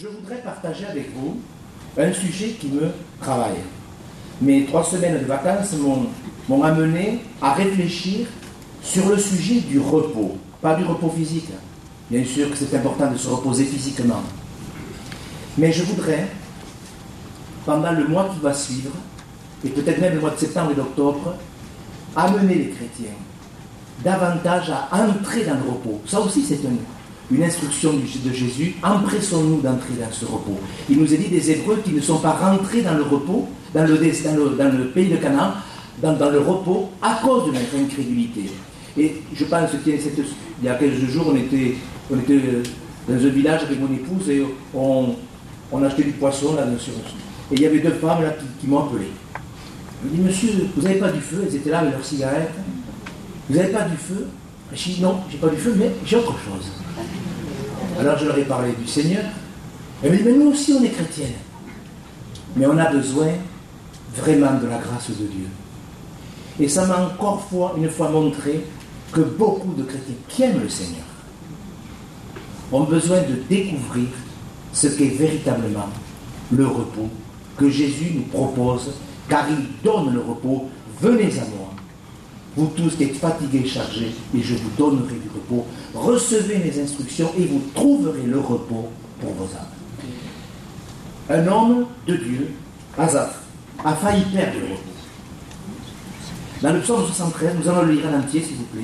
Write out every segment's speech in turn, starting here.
Je voudrais partager avec vous un sujet qui me travaille. Mes 3 semaines de vacances m'ont amené à réfléchir sur le sujet du repos. Pas du repos physique. Bien sûr que c'est important de se reposer physiquement. Mais je voudrais, pendant le mois qui va suivre, et peut-être même le mois de septembre et d'octobre, amener les chrétiens davantage à entrer dans le repos. Ça aussi, c'est une instruction de Jésus. Empressons-nous d'entrer dans ce repos. Il nous a dit des Hébreux qui ne sont pas rentrés dans le repos, dans le pays de Canaan, dans le repos, à cause de notre incrédulité. Et je pense qu'il y a quelques jours, on était dans un village avec mon épouse et on achetait du poisson là-dessus. Et il y avait 2 femmes là qui m'ont appelé. Je me dis, monsieur, vous n'avez pas du feu? Elles étaient là avec leurs cigarettes. Vous n'avez pas du feu? Je dis, non, j'ai pas du feu, mais j'ai autre chose. Alors je leur ai parlé du Seigneur. Elles m'ont dit, mais nous aussi on est chrétiennes. Mais on a besoin vraiment de la grâce de Dieu. Et ça m'a encore une fois montré que beaucoup de chrétiens qui aiment le Seigneur ont besoin de découvrir ce qu'est véritablement le repos que Jésus nous propose, car il donne le repos. Venez à moi, vous tous qui êtes fatigués et chargés, et je vous donnerai du repos. Recevez mes instructions et vous trouverez le repos pour vos âmes. Un homme de Dieu, Asaph, a failli perdre le repos. Dans le psaume 73, nous allons le lire en entier, s'il vous plaît.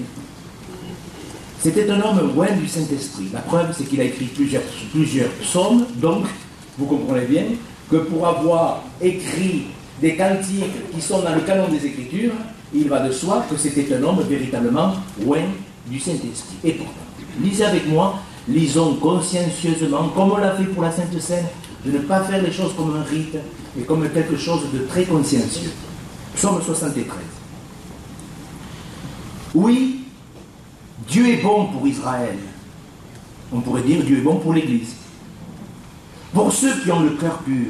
C'était un homme loin du Saint-Esprit. La preuve, c'est qu'il a écrit plusieurs psaumes, donc, vous comprenez bien, que pour avoir écrit des cantiques qui sont dans le canon des Écritures, il va de soi que c'était un homme véritablement loin du Saint-Esprit. Et pourtant, lisez avec moi, lisons consciencieusement, comme on l'a fait pour la Sainte Seine, de ne pas faire les choses comme un rite, mais comme quelque chose de très consciencieux. Psaume 73. Oui, Dieu est bon pour Israël. On pourrait dire Dieu est bon pour l'Église. Pour ceux qui ont le cœur pur,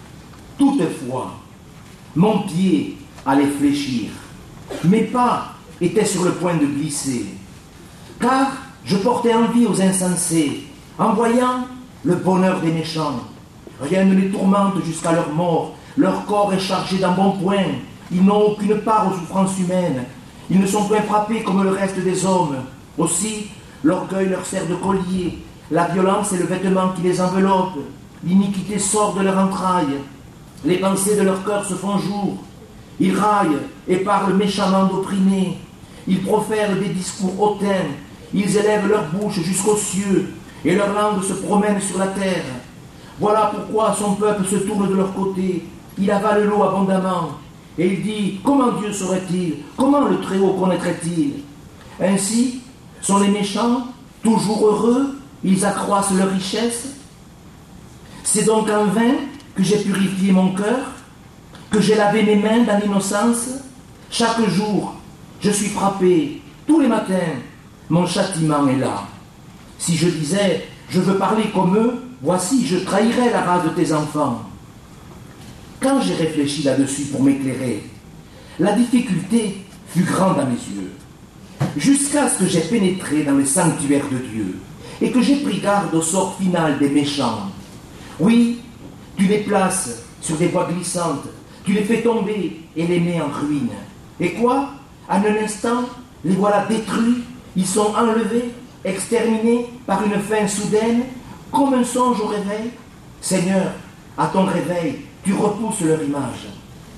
toutefois, mon pied allait fléchir, mes pas étaient sur le point de glisser, car je portais envie aux insensés, en voyant le bonheur des méchants. Rien ne les tourmente jusqu'à leur mort, leur corps est chargé d'embonpoint, ils n'ont aucune part aux souffrances humaines, ils ne sont point frappés comme le reste des hommes. Aussi, l'orgueil leur sert de collier, la violence est le vêtement qui les enveloppe, l'iniquité sort de leurs entrailles, les pensées de leur cœur se font jour, ils raillent et parlent méchamment d'opprimés, ils profèrent des discours hautains, ils élèvent leur bouche jusqu'aux cieux, et leur langue se promène sur la terre. Voilà pourquoi son peuple se tourne de leur côté, il avale l'eau abondamment, et il dit, comment Dieu saurait-il? Comment le Très-Haut connaîtrait-il? Ainsi sont les méchants, toujours heureux, ils accroissent leur richesse. C'est donc en vain que j'ai purifié mon cœur, que j'ai lavé mes mains dans l'innocence. Chaque jour, je suis frappé, tous les matins, mon châtiment est là. Si je disais, je veux parler comme eux, voici, je trahirais la race de tes enfants. Quand j'ai réfléchi là-dessus pour m'éclairer, la difficulté fut grande à mes yeux, jusqu'à ce que j'ai pénétré dans le sanctuaire de Dieu et que j'ai pris garde au sort final des méchants. Oui, tu les places sur des voies glissantes, tu les fais tomber et les mets en ruine. Et quoi? En un instant, les voilà détruits, ils sont enlevés, exterminés par une fin soudaine, comme un songe au réveil. Seigneur, à ton réveil, tu repousses leur image.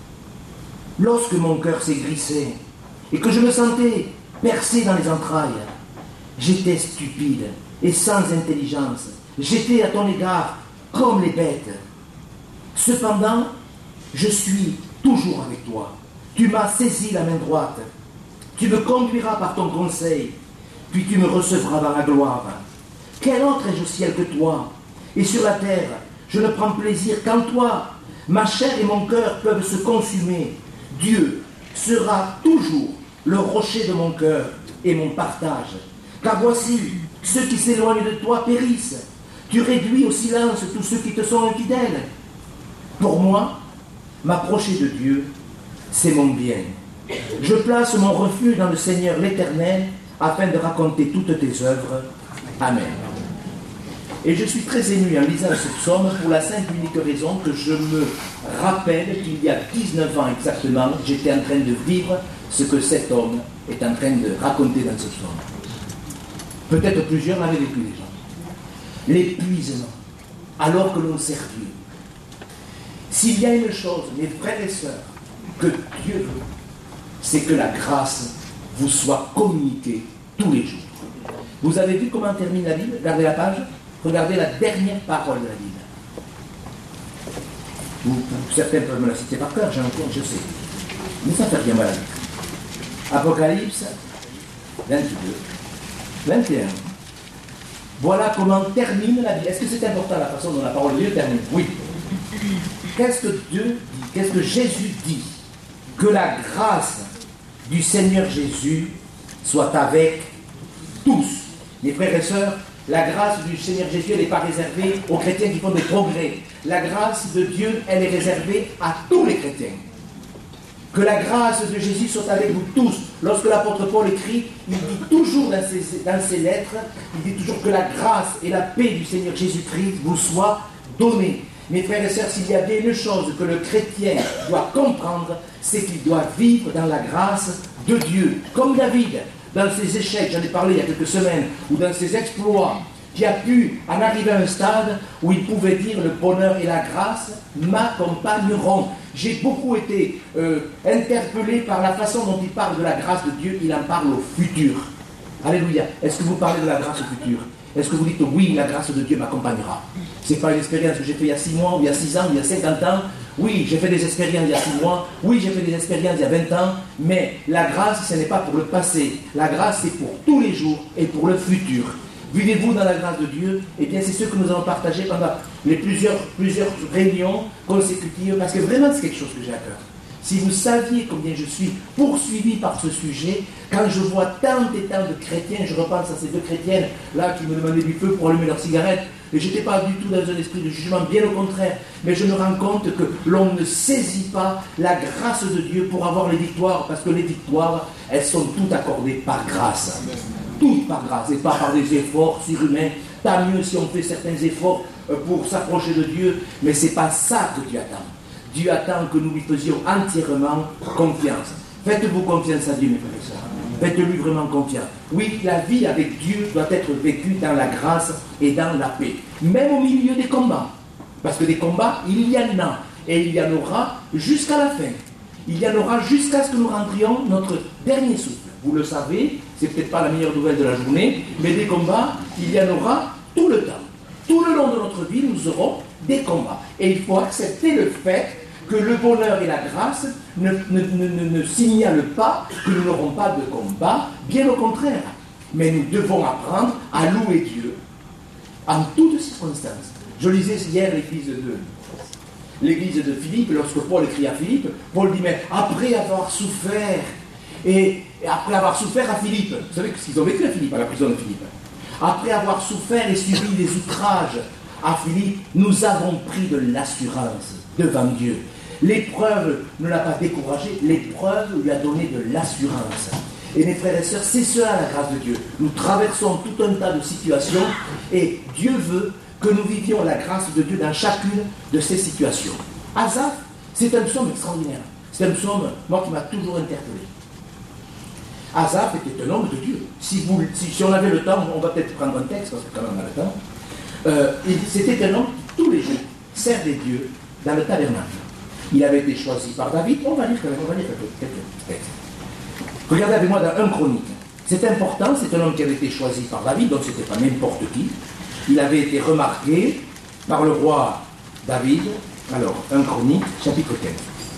Lorsque mon cœur s'est grissé et que je me sentais percé dans les entrailles, j'étais stupide et sans intelligence. J'étais à ton égard comme les bêtes. Cependant, je suis toujours avec toi. Tu m'as saisi la main droite. Tu me conduiras par ton conseil, puis tu me recevras dans la gloire. Quel autre ai-je au ciel que toi? Et sur la terre, je ne prends plaisir qu'en toi. Ma chair et mon cœur peuvent se consumer. Dieu sera toujours le rocher de mon cœur et mon partage. Car voici, ceux qui s'éloignent de toi périssent. Tu réduis au silence tous ceux qui te sont infidèles. Pour moi, m'approcher de Dieu, c'est mon bien. Je place mon refuge dans le Seigneur l'Éternel afin de raconter toutes tes œuvres. Amen. Et je suis très ému en lisant ce psaume pour la simple et unique raison que je me rappelle qu'il y a 19 ans exactement, j'étais en train de vivre ce que cet homme est en train de raconter dans ce psaume. Peut-être plusieurs l'avaient vécu déjà. L'épuisement, alors que l'on sert Dieu. S'il y a une chose, mes frères et sœurs, que Dieu veut, c'est que la grâce vous soit communiquée tous les jours. Vous avez vu comment termine la Bible? Regardez la page. Regardez la dernière parole de la Bible. Certains peuvent me la citer par cœur, je sais. Mais ça fait rien mal à lire. Apocalypse 22, 21. Voilà comment termine la Bible. Est-ce que c'est important la façon dont la parole de Dieu termine? Oui. Qu'est-ce que Dieu dit? Qu'est-ce que Jésus dit? Que la grâce du Seigneur Jésus soit avec tous. Mes frères et sœurs, la grâce du Seigneur Jésus, elle n'est pas réservée aux chrétiens qui font des progrès. La grâce de Dieu, elle est réservée à tous les chrétiens. Que la grâce de Jésus soit avec vous tous. Lorsque l'apôtre Paul écrit, il dit toujours dans ses lettres, il dit toujours que la grâce et la paix du Seigneur Jésus-Christ vous soient données. Mes frères et sœurs, s'il y a bien une chose que le chrétien doit comprendre, c'est qu'il doit vivre dans la grâce de Dieu. Comme David, dans ses échecs, j'en ai parlé il y a quelques semaines, ou dans ses exploits, qui a pu en arriver à un stade où il pouvait dire le bonheur et la grâce m'accompagneront. J'ai beaucoup été interpellé par la façon dont il parle de la grâce de Dieu, il en parle au futur. Alléluia. Est-ce que vous parlez de la grâce au futur? Est-ce que vous dites oui, la grâce de Dieu m'accompagnera? Ce n'est pas une expérience que j'ai faite il y a 6 mois, ou il y a 6 ans, ou il y a 50 ans. Oui, j'ai fait des expériences il y a 6 mois. Oui, j'ai fait des expériences il y a 20 ans. Mais la grâce, ce n'est pas pour le passé. La grâce, c'est pour tous les jours et pour le futur. Vivez-vous dans la grâce de Dieu? Eh bien, c'est ce que nous allons partager pendant les plusieurs réunions consécutives, parce que vraiment, c'est quelque chose que j'ai à cœur. Si vous saviez combien je suis poursuivi par ce sujet, quand je vois tant et tant de chrétiens, je repense à ces 2 chrétiennes là qui me demandaient du feu pour allumer leur cigarette, et je n'étais pas du tout dans un esprit de jugement, bien au contraire, mais je me rends compte que l'on ne saisit pas la grâce de Dieu pour avoir les victoires, parce que les victoires, elles sont toutes accordées par grâce. Toutes par grâce, et pas par des efforts surhumains. Tant mieux si on fait certains efforts pour s'approcher de Dieu, mais ce n'est pas ça que Dieu attend. Dieu attend que nous lui faisions entièrement confiance. Faites-vous confiance à Dieu, mes frères et sœurs. Faites-lui vraiment confiance. Oui, la vie avec Dieu doit être vécue dans la grâce et dans la paix. Même au milieu des combats. Parce que des combats, il y en a. Et il y en aura jusqu'à la fin. Il y en aura jusqu'à ce que nous rentrions notre dernier souffle. Vous le savez, c'est peut-être pas la meilleure nouvelle de la journée, mais des combats, il y en aura tout le temps. Tout le long de notre vie, nous aurons des combats. Et il faut accepter le fait que le bonheur et la grâce ne signalent pas que nous n'aurons pas de combat, bien au contraire. Mais nous devons apprendre à louer Dieu en toutes circonstances. Je lisais hier l'église de Philippe, lorsque Paul écrit à Philippe, Paul dit, mais après avoir souffert, et après avoir souffert à Philippe, vous savez ce qu'ils ont vécu à Philippe, à la prison de Philippe, après avoir souffert et subi des outrages à Philippe, nous avons pris de l'assurance devant Dieu. L'épreuve ne l'a pas découragé, l'épreuve lui a donné de l'assurance. Et mes frères et sœurs, c'est cela la grâce de Dieu. Nous traversons tout un tas de situations et Dieu veut que nous vivions la grâce de Dieu dans chacune de ces situations. Asaph, c'est un psaume extraordinaire. C'est un psaume, moi, qui m'a toujours interpellé. Asaph était un homme de Dieu. Si on avait le temps, on va peut-être prendre un texte, parce que quand même on a le temps. C'était un homme qui, tous les jours, servait Dieu dans le tabernacle. Il avait été choisi par David. On va lire quelques textes. Regardez avec moi dans 1 Chronique. C'est important, c'est un homme qui avait été choisi par David, donc ce n'était pas n'importe qui. Il avait été remarqué par le roi David. Alors, 1 Chronique, chapitre 15.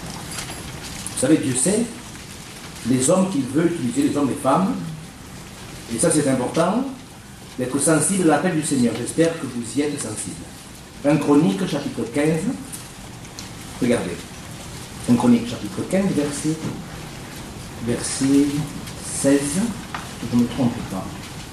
Vous savez, Dieu sait les hommes qu'il veut utiliser, les hommes et les femmes. Et ça, c'est important, d'être sensible à l'appel du Seigneur. J'espère que vous y êtes sensible. 1 Chronique, chapitre 15. Regardez. 1 Chronique, chapitre 15, verset 16. Je ne me trompe pas.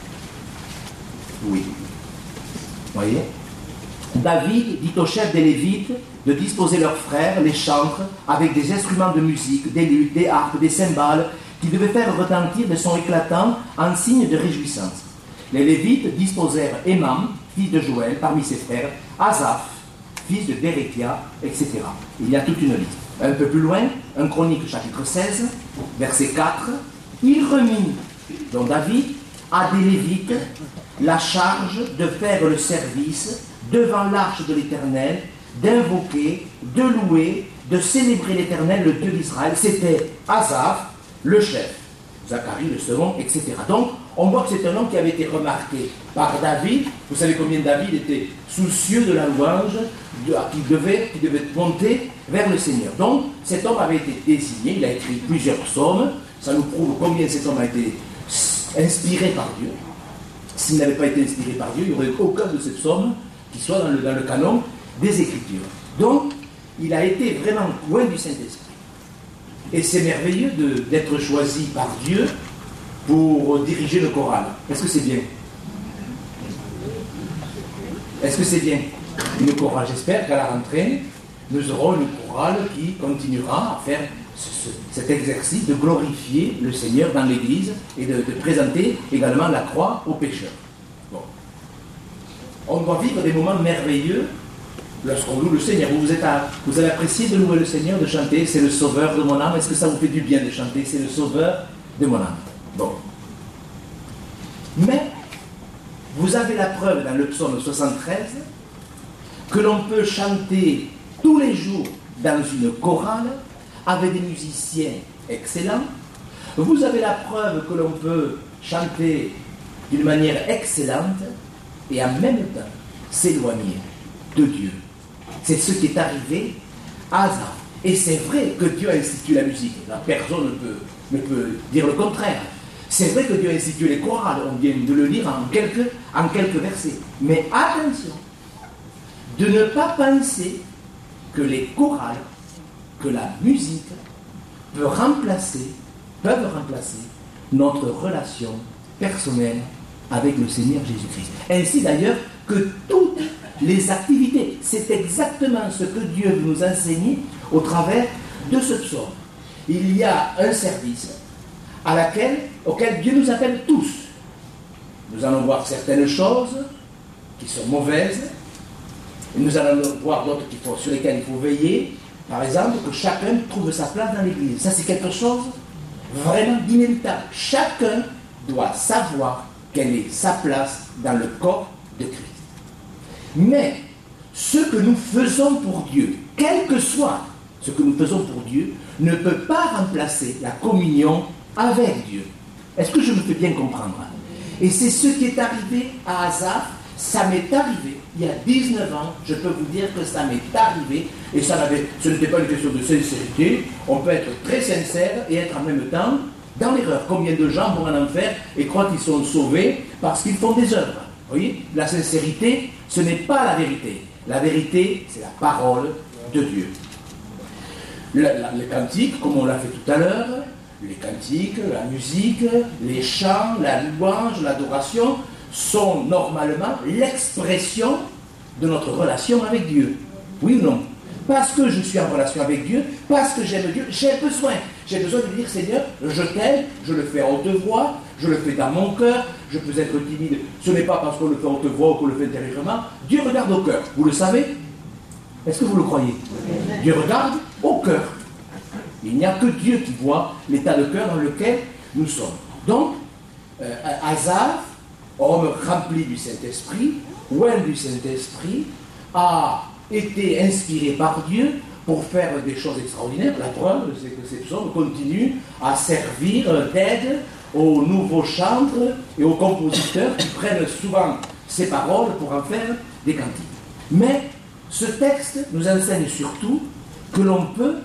Oui. Vous voyez? David dit au chef des Lévites de disposer leurs frères, les chantres, avec des instruments de musique, des luttes, des harpes, des cymbales, qui devaient faire retentir des sons éclatants en signe de réjouissance. Les Lévites disposèrent Émam, fils de Joël, parmi ses frères, Asaph, fils de Bérékia, etc. Il y a toute une liste. Un peu plus loin, 1 Chronique chapitre 16, verset 4, il remit, donc David, à des Lévites la charge de faire le service devant l'arche de l'Éternel, d'invoquer, de louer, de célébrer l'Éternel, le Dieu d'Israël. C'était Asaph, le chef, Zacharie le second, etc. Donc, on voit que c'est un homme qui avait été remarqué par David. Vous savez combien David était soucieux de la louange, qui devait monter vers le Seigneur. Donc, cet homme avait été désigné, il a écrit plusieurs psaumes. Ça nous prouve combien cet homme a été inspiré par Dieu. S'il n'avait pas été inspiré par Dieu, il n'y aurait aucun de ces psaumes qui soit dans le canon des Écritures. Donc, il a été vraiment loin du Saint-Esprit. Et c'est merveilleux d'être choisi par Dieu pour diriger le choral. Est-ce que c'est bien? Est-ce que c'est bien? Une chorale, j'espère qu'à la rentrée, nous aurons une chorale qui continuera à faire cet exercice de glorifier le Seigneur dans l'Église et de présenter également la croix aux pécheurs. Bon. On doit vivre des moments merveilleux lorsqu'on loue le Seigneur. Vous avez apprécié de louer le Seigneur, de chanter « C'est le sauveur de mon âme ». Est-ce que ça vous fait du bien de chanter « C'est le sauveur de mon âme ». Bon. Mais, vous avez la preuve dans le psaume 73 que l'on peut chanter tous les jours dans une chorale avec des musiciens excellents. Vous avez la preuve que l'on peut chanter d'une manière excellente et en même temps s'éloigner de Dieu. C'est ce qui est arrivé à Asaph. Et c'est vrai que Dieu a institué la musique. La personne ne peut dire le contraire. C'est vrai que Dieu a institué les chorales. On vient de le lire en quelques versets. Mais attention, de ne pas penser que les chorales, que la musique peuvent remplacer notre relation personnelle avec le Seigneur Jésus-Christ. Ainsi d'ailleurs que toutes les activités, c'est exactement ce que Dieu veut nous enseigner au travers de ce psaume. Il y a un service auquel Dieu nous appelle tous. Nous allons voir certaines choses qui sont mauvaises, et nous allons voir d'autres sur lesquelles il faut veiller. Par exemple, que chacun trouve sa place dans l'Église. Ça, c'est quelque chose vraiment d'inévitable. Chacun doit savoir quelle est sa place dans le corps de Christ. Mais ce que nous faisons pour Dieu, quel que soit ce que nous faisons pour Dieu, ne peut pas remplacer la communion avec Dieu. Est-ce que je me fais bien comprendre? Et c'est ce qui est arrivé à Asaph. Ça m'est arrivé il y a 19 ans, je peux vous dire que ça m'est arrivé, et ce n'était pas une question de sincérité. On peut être très sincère et être en même temps dans l'erreur. Combien de gens vont en enfer et croient qu'ils sont sauvés parce qu'ils font des œuvres? Vous voyez, la sincérité, ce n'est pas la vérité. La vérité, c'est la parole de Dieu. Les cantiques, comme on l'a fait tout à l'heure, les cantiques, la musique, les chants, la louange, l'adoration, sont normalement l'expression de notre relation avec Dieu. Oui ou non? Parce que je suis en relation avec Dieu, parce que j'aime Dieu, j'ai besoin de lui dire, Seigneur, je t'aime, je le fais à haute voix, je le fais dans mon cœur, je peux être timide. Ce n'est pas parce qu'on le fait à haute voix ou qu'on le fait intérieurement. Dieu regarde au cœur. Vous le savez? Est-ce que vous le croyez? Dieu regarde au cœur. Il n'y a que Dieu qui voit l'état de cœur dans lequel nous sommes. Donc, Asaph, homme rempli du Saint-Esprit, loin du Saint-Esprit, a été inspiré par Dieu pour faire des choses extraordinaires. La preuve, c'est que ces psaumes continuent à servir d'aide aux nouveaux chantres et aux compositeurs qui prennent souvent ces paroles pour en faire des cantiques. Mais ce texte nous enseigne surtout que l'on peut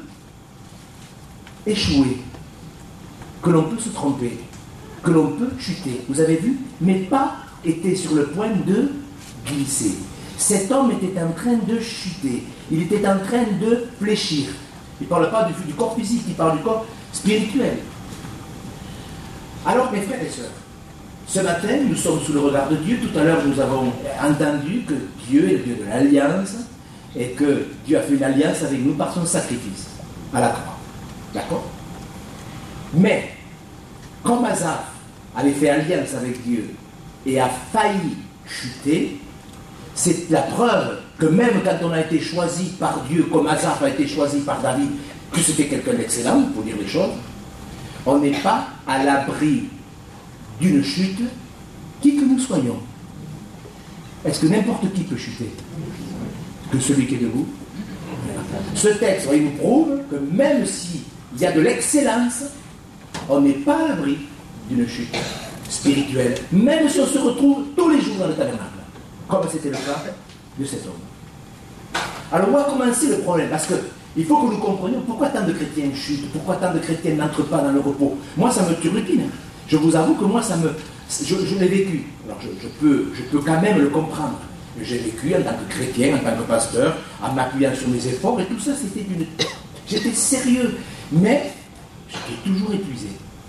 échouer, que l'on peut se tromper, que l'on peut chuter. Vous avez vu? Mais pas était sur le point de glisser. Cet homme était en train de chuter. Il était en train de fléchir. Il ne parle pas du corps physique, il parle du corps spirituel. Alors, mes frères et sœurs, ce matin, nous sommes sous le regard de Dieu. Tout à l'heure, nous avons entendu que Dieu est le Dieu de l'alliance et que Dieu a fait une alliance avec nous par son sacrifice à la croix. D'accord? Mais, comme Asaph avait fait alliance avec Dieu et a failli chuter, C'est la preuve que même quand on a été choisi par Dieu, comme Asaph a été choisi par David, que c'était quelqu'un d'excellent, pour dire les choses, on n'est pas à l'abri d'une chute, qui que nous soyons. Est-ce que n'importe qui peut chuter? Que celui qui est debout? Ce texte, il nous prouve que même s'il y a de l'excellence, on n'est pas à l'abri d'une chute spirituelle, même si on se retrouve tous les jours dans le tabernacle, comme c'était le cas de cet homme. Alors on va commencer le problème, parce qu'il faut que nous comprenions pourquoi tant de chrétiens chutent, pourquoi tant de chrétiens n'entrent pas dans le repos. Moi, ça me turlupine. Je vous avoue que moi, je l'ai vécu. Alors je peux quand même le comprendre. J'ai vécu en tant que chrétien, en tant que pasteur, en m'appuyant sur mes efforts, et tout ça, j'étais sérieux, mais j'étais toujours épuisé.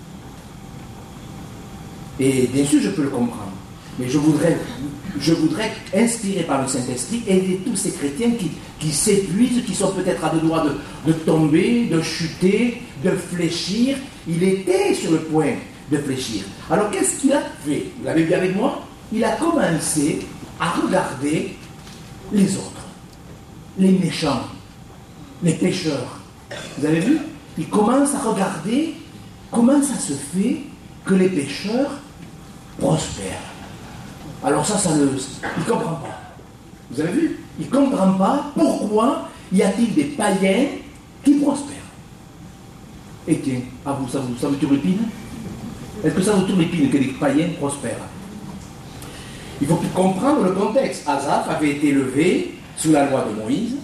Et bien sûr, je peux le comprendre. Mais je voudrais, inspiré par le Saint-Esprit, aider tous ces chrétiens qui s'épuisent, qui sont peut-être à deux doigts de tomber, de chuter, de fléchir. Il était sur le point de fléchir. Alors qu'est-ce qu'il a fait? Vous l'avez vu avec moi? Il a commencé à regarder les autres, les méchants, les pécheurs. Vous avez vu? Il commence à regarder comment ça se fait que les pécheurs prospèrent. Alors ça il ne comprend pas. Vous avez vu? Il ne comprend pas pourquoi y a-t-il des païens qui prospèrent. Et tiens, à vous, ça vous turlupine? Est-ce que ça vous turlupine que les païens prospèrent? Il faut comprendre le contexte. Asaph avait été élevé sous la loi de Moïse.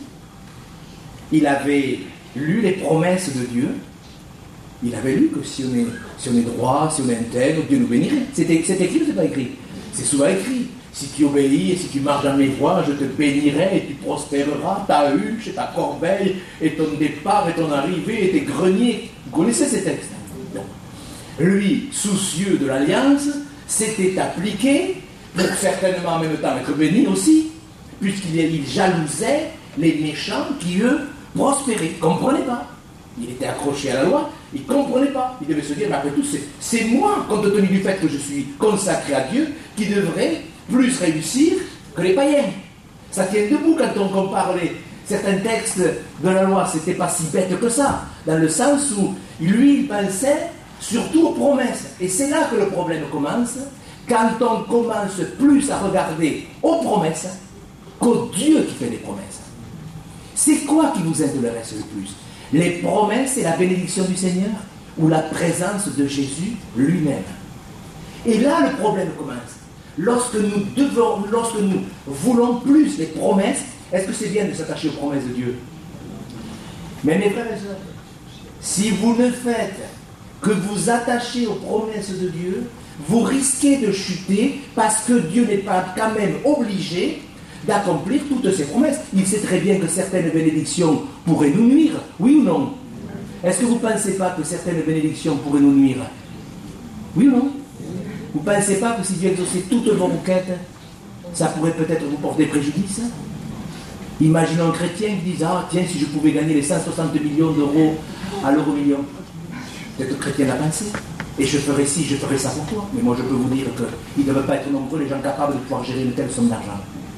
Il avait lu les promesses de Dieu. Il avait lu que si on est droit, si on est intègre, Dieu nous bénirait. C'est écrit ou c'est pas écrit? C'est souvent écrit. Si tu obéis et si tu marches dans mes voies, je te bénirai et tu prospéreras, ta huche et ta corbeille et ton départ et ton arrivée et tes greniers. Vous connaissez ces textes? Donc, lui, soucieux de l'alliance, s'était appliqué pour certainement en même temps être béni aussi, puisqu'il jalousait les méchants qui, eux, prospéraient. Il ne comprenait pas. Il était accroché à la loi, il ne comprenait pas. Il devait se dire, mais après tout, c'est moi, compte tenu du fait que je suis consacré à Dieu, qui devrait plus réussir que les païens. Ça tient debout quand on compare certains textes de la loi. C'était pas si bête que ça, dans le sens où lui, il pensait surtout aux promesses. Et c'est là que le problème commence, quand on commence plus à regarder aux promesses qu'au Dieu qui fait les promesses. C'est quoi qui vous intéresse le plus? Les promesses et la bénédiction du Seigneur ou la présence de Jésus lui-même? Et là, le problème commence. Lorsque nous voulons plus les promesses, est-ce que c'est bien de s'attacher aux promesses de Dieu? Mais mes frères et sœurs, si vous ne faites que vous attacher aux promesses de Dieu, vous risquez de chuter parce que Dieu n'est pas quand même obligé d'accomplir toutes ses promesses. Il sait très bien que certaines bénédictions pourraient nous nuire, oui ou non? Est-ce que vous ne pensez pas que certaines bénédictions pourraient nous nuire? Oui ou non? Vous ne pensez pas que si Dieu exauçait toutes vos requêtes, ça pourrait peut-être vous porter préjudice? Imaginons un chrétien qui dit, ah tiens, si je pouvais gagner les 160 millions d'euros à l'euro million. Peut-être que le chrétien l'a pensé. Et je ferai ci, je ferai ça pour toi. Mais moi je peux vous dire qu'il ne devrait pas être nombreux les gens capables de pouvoir gérer une telle somme d'argent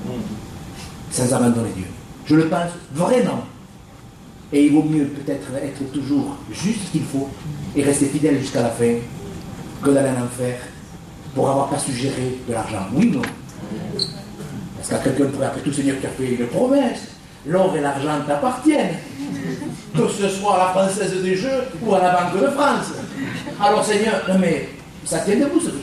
sans abandonner Dieu. Je le pense vraiment. Et il vaut mieux peut-être être toujours juste ce qu'il faut et rester fidèle jusqu'à la fin que d'aller en enfer pour avoir pas su gérer de l'argent. Oui ou non? Parce qu'à quelqu'un pourrait, après tout, Seigneur qui a fait une promesse, l'or et l'argent t'appartiennent, que ce soit à la Française des Jeux ou à la Banque de France. Alors Seigneur, non mais ça tient debout ce que je vous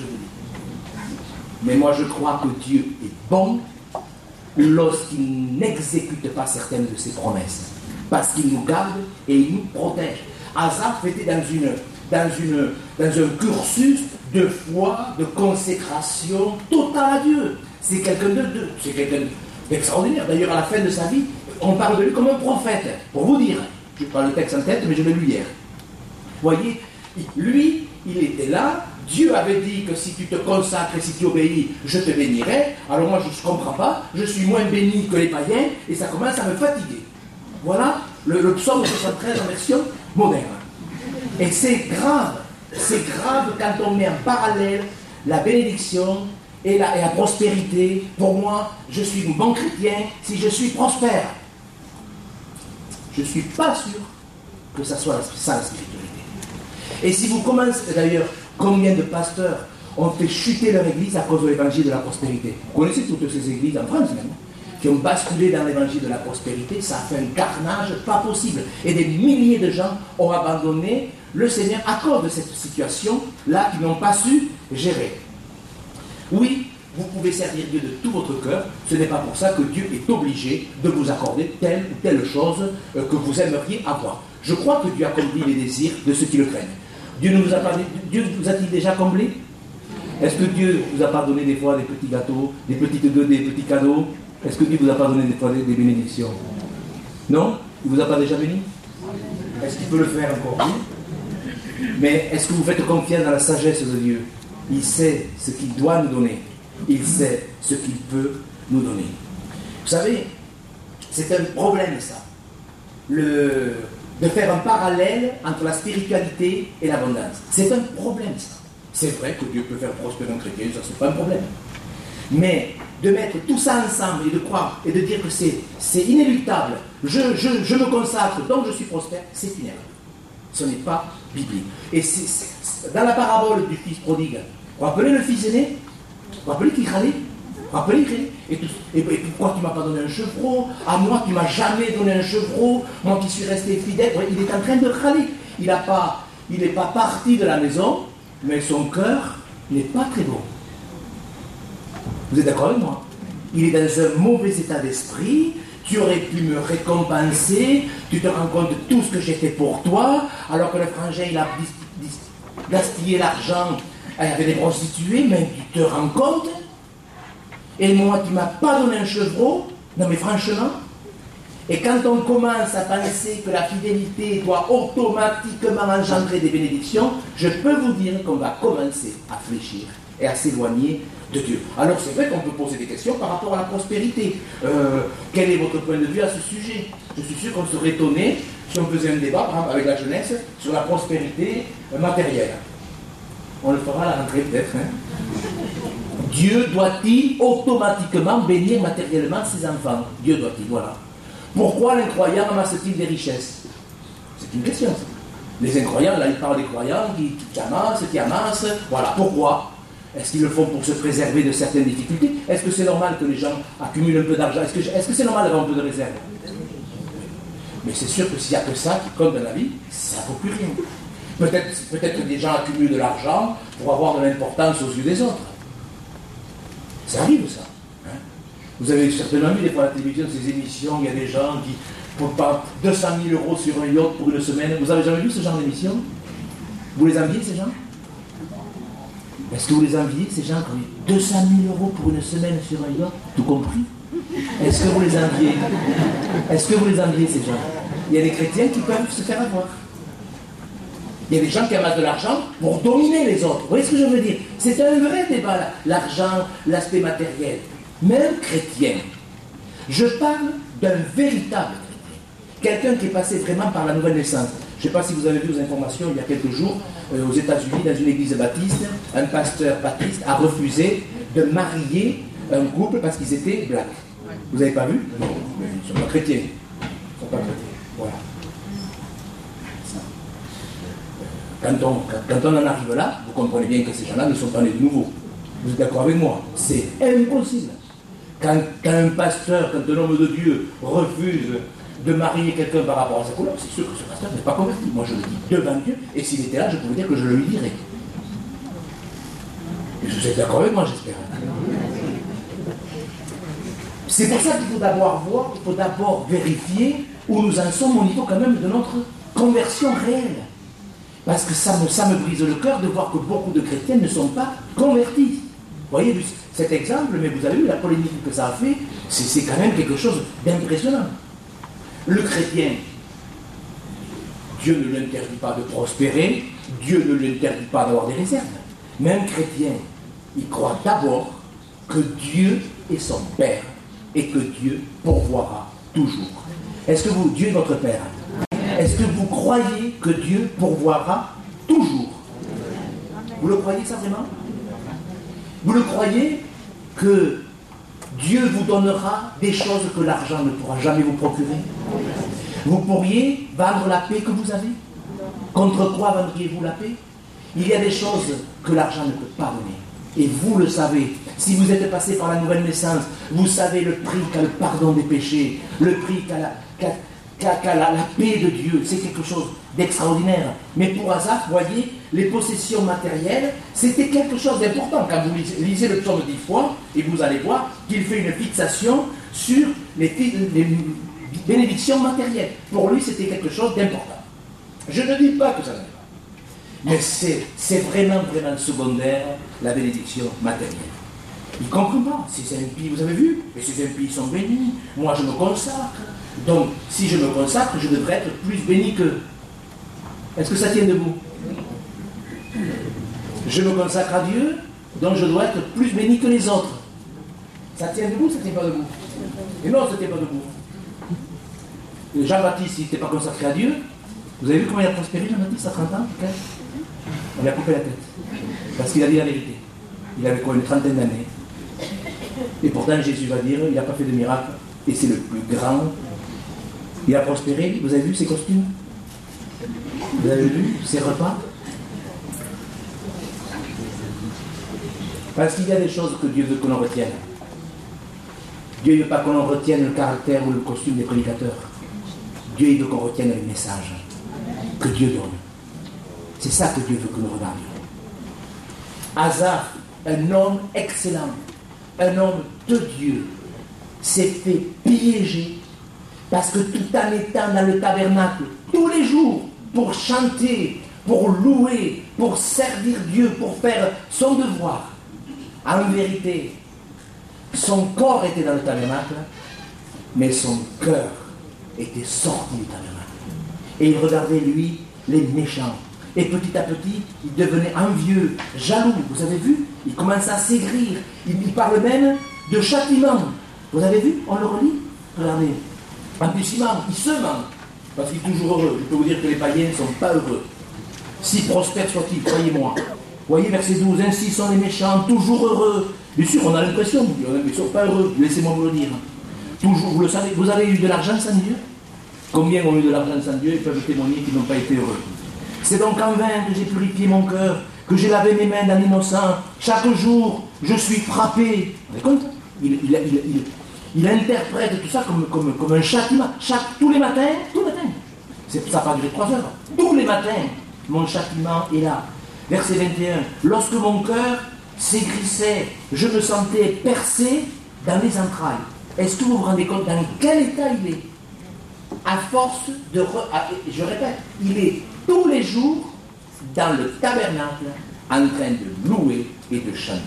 dis. Mais moi je crois que Dieu est bon lorsqu'il n'exécute pas certaines de ses promesses, parce qu'il nous garde et il nous protège. Asaph était dans un cursus de foi, de consécration totale à Dieu. C'est quelqu'un d'extraordinaire. D'ailleurs, à la fin de sa vie, on parle de lui comme un prophète. Pour vous dire, je n'ai pas le texte en tête, mais je l'ai lu hier. Vous voyez, lui, il était là. Dieu avait dit que si tu te consacres et si tu obéis, je te bénirai. Alors moi, je ne comprends pas. Je suis moins béni que les païens et ça commence à me fatiguer. Voilà le psaume 73 en version moderne. Et c'est grave quand on met en parallèle la bénédiction et la prospérité. Pour moi, je suis bon chrétien si je suis prospère. Je ne suis pas sûr que ça soit ça la spiritualité. Et si vous commencez, d'ailleurs, combien de pasteurs ont fait chuter leur église à cause de l'évangile de la prospérité? Vous connaissez toutes ces églises en France même, qui ont basculé dans l'évangile de la prospérité. Ça a fait un carnage pas possible. Et des milliers de gens ont abandonné le Seigneur à cause de cette situation-là qu'ils n'ont pas su gérer. Oui, vous pouvez servir Dieu de tout votre cœur. Ce n'est pas pour ça que Dieu est obligé de vous accorder telle ou telle chose que vous aimeriez avoir. Je crois que Dieu accomplit les désirs de ceux qui le craignent. Dieu vous a-t-il déjà comblé? Est-ce que Dieu vous a pas donné des fois des petits gâteaux, des petits cadeaux? Est-ce que Dieu vous a pas donné des fois des bénédictions? Non? Il vous a pas déjà béni? Est-ce qu'il peut le faire encore? Oui. Mais est-ce que vous faites confiance dans la sagesse de Dieu? Il sait ce qu'il doit nous donner. Il sait ce qu'il peut nous donner. Vous savez, c'est un problème ça. De faire un parallèle entre la spiritualité et l'abondance. C'est un problème ça. C'est vrai que Dieu peut faire prospérer un chrétien, ça c'est pas un problème. Mais de mettre tout ça ensemble et de croire et de dire que c'est inéluctable, je me consacre, donc je suis prospère, c'est une erreur. Ce n'est pas biblique. Et dans la parabole du fils prodigue, vous rappelez le fils aîné? Vous rappelez qu'il râlait? Vous rappelez et pourquoi tu ne m'as pas donné un chevreau? À moi, tu ne m'as jamais donné un chevreau. Moi qui suis resté fidèle. Ouais, il est en train de râler. Il n'est pas parti de la maison, mais son cœur n'est pas très bon. Vous êtes d'accord avec moi? Il est dans un mauvais état d'esprit. Tu aurais pu me récompenser. Tu te rends compte de tout ce que j'ai fait pour toi, alors que le frangin, il a gaspillé l'argent avec des prostituées, mais tu te rends compte? Et moi, tu ne m'as pas donné un chevreau? Non mais franchement. Et quand on commence à penser que la fidélité doit automatiquement engendrer des bénédictions, je peux vous dire qu'on va commencer à fléchir et à s'éloigner de Dieu. Alors c'est vrai qu'on peut poser des questions par rapport à la prospérité. Quel est votre point de vue à ce sujet? Je suis sûr qu'on serait étonné si on faisait un débat, par exemple, avec la jeunesse, sur la prospérité matérielle. On le fera à la rentrée peut-être. Dieu doit-il automatiquement bénir matériellement ses enfants? Dieu doit-il, voilà. Pourquoi l'incroyant amasse-t-il des richesses? C'est une question. Les incroyants, là, ils parlent des croyants qui amassent, voilà. Pourquoi? Est-ce qu'ils le font pour se préserver de certaines difficultés? Est-ce que c'est normal que les gens accumulent un peu d'argent? Est-ce que c'est normal d'avoir un peu de réserve? Mais c'est sûr que s'il n'y a que ça qui compte dans la vie, ça ne vaut plus rien. Peut-être que des gens accumulent de l'argent pour avoir de l'importance aux yeux des autres. Ça arrive, ça. Hein? Vous avez certainement vu des fois à la télévision, ces émissions, il y a des gens qui, pour pas 200 000 € sur un yacht pour une semaine. Vous avez jamais vu ce genre d'émission? Vous les enviez, ces gens? Est-ce que vous les enviez, ces gens qui ont 200 000 € pour une semaine sur un yacht? Tout compris? Est-ce que vous les enviez? Est-ce que vous les enviez, ces gens? Il y a des chrétiens qui peuvent se faire avoir. Il y a des gens qui amassent de l'argent pour dominer les autres. Vous voyez ce que je veux dire? C'est un vrai débat, là. L'argent, l'aspect matériel. Même chrétien. Je parle d'un véritable chrétien. Quelqu'un qui est passé vraiment par la nouvelle naissance. Je ne sais pas si vous avez vu aux informations, il y a quelques jours, aux États-Unis, dans une église baptiste, un pasteur baptiste a refusé de marier un couple parce qu'ils étaient blacks. Vous n'avez pas vu? Non, mais ils ne sont pas chrétiens. Ils ne sont pas chrétiens. Voilà. Quand on en arrive là, vous comprenez bien que ces gens-là ne sont pas nés de nouveau. Vous êtes d'accord avec moi? C'est impossible. Quand un pasteur, quand un homme de Dieu refuse de marier quelqu'un par rapport à sa couleur, c'est sûr que ce pasteur n'est pas converti. Moi je le dis devant Dieu, et s'il était là, je pourrais dire que je le lui dirais. Et vous êtes d'accord avec moi, j'espère. C'est pour ça qu'il faut d'abord voir, il faut d'abord vérifier où nous en sommes au niveau quand même de notre conversion réelle. Parce que ça me brise le cœur de voir que beaucoup de chrétiens ne sont pas convertis. Vous voyez cet exemple, mais vous avez vu la polémique que ça a fait, c'est quand même quelque chose d'impressionnant. Le chrétien, Dieu ne lui interdit pas de prospérer, Dieu ne lui interdit pas d'avoir des réserves. Mais un chrétien, il croit d'abord que Dieu est son Père et que Dieu pourvoira toujours. Est-ce que Dieu est votre Père? Est-ce que vous croyez que Dieu pourvoira toujours? Vous le croyez ça vraiment? Vous le croyez que Dieu vous donnera des choses que l'argent ne pourra jamais vous procurer? Vous pourriez vendre la paix que vous avez? Contre quoi vendriez-vous la paix? Il y a des choses que l'argent ne peut pas donner. Et vous le savez. Si vous êtes passé par la nouvelle naissance, vous savez le prix qu'a le pardon des péchés, le prix qu'a la paix de Dieu. C'est quelque chose d'extraordinaire. Mais pour Asaph, voyez, les possessions matérielles, c'était quelque chose d'important. Quand vous lisez le psaume 10 fois, et vous allez voir qu'il fait une fixation sur les bénédictions matérielles. Pour lui, c'était quelque chose d'important. Je ne dis pas que ça n'en est pas. Mais c'est vraiment, vraiment secondaire, la bénédiction matérielle. Il ne comprend pas. Ces impies, vous avez vu? Et ces impies sont bénis. Moi, je me consacre. Donc, si je me consacre, je devrais être plus béni qu'eux. Est-ce que ça tient debout? Je me consacre à Dieu, donc je dois être plus béni que les autres. Ça tient debout ou ça ne tient pas debout? Et non, ça ne tient pas debout. Jean-Baptiste, il n'était pas consacré à Dieu. Vous avez vu comment il a prospéré, Jean-Baptiste, à 30 ans? On lui a coupé la tête. Parce qu'il a dit la vérité. Il avait quoi, une trentaine d'années. Et pourtant, Jésus va dire, il n'a pas fait de miracle. Et c'est le plus grand. Il a prospéré. Vous avez vu ses costumes? Vous avez vu ses repas? Parce qu'il y a des choses que Dieu veut que l'on retienne. Dieu ne veut pas que l'on retienne le caractère ou le costume des prédicateurs. Dieu il veut qu'on retienne les messages que Dieu donne. C'est ça que Dieu veut que nous regardions. Asaph, un homme excellent, un homme de Dieu, s'est fait piéger parce que tout en étant dans le tabernacle, tous les jours, pour chanter, pour louer, pour servir Dieu, pour faire son devoir, en vérité, son corps était dans le tabernacle, mais son cœur était sorti du tabernacle. Et il regardait, lui, les méchants. Et petit à petit, il devenait envieux, jaloux. Vous avez vu? Il commence à s'aigrir. Il parle même de châtiment. Vous avez vu? On le relit? Regardez. En plus, il se ment. Parce qu'il est toujours heureux. Je peux vous dire que les païens ne sont pas heureux. Si prospères soient-ils, croyez-moi. Voyez verset 12. Ainsi sont les méchants, toujours heureux. Bien sûr, on a l'impression, ils ne sont pas heureux. Laissez-moi vous le dire. Toujours, vous le savez, vous avez eu de l'argent sans Dieu? Combien ont eu de l'argent sans Dieu et peuvent témoigner qu'ils n'ont pas été heureux? C'est donc en vain que j'ai purifié mon cœur, que j'ai lavé mes mains dans l'innocent. Chaque jour, je suis frappé. Vous vous rendez compte? Il interprète tout ça comme un châtiment. Tous les matins, ça n'a pas duré 3 heures. Tous les matins, mon châtiment est là. Verset 21. Lorsque mon cœur s'aigrissait, je me sentais percé dans les entrailles. Est-ce que vous vous rendez compte dans quel état il est? À force de... je répète, il est tous les jours dans le tabernacle en train de louer et de chanter.